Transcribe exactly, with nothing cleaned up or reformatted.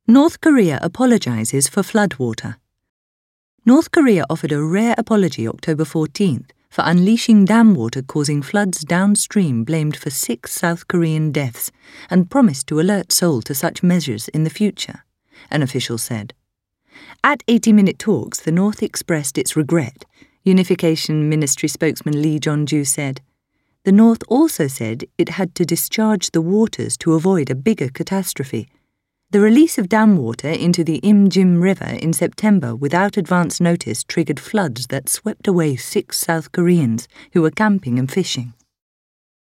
North Korea apologises for floodwater. North Korea offered a rare apology October fourteenth for unleashing dam water causing floods downstream blamed for six South Korean deaths and promised to alert Seoul to such measures in the future, an official said. At eighty-minute talks, the North expressed its regret. Unification Ministry spokesman Lee Jong-ju said. The North also said it had to discharge the waters to avoid a bigger catastrophe. The release of dam water into the Im-jim River in September without advance notice triggered floods that swept away six South Koreans who were camping and fishing.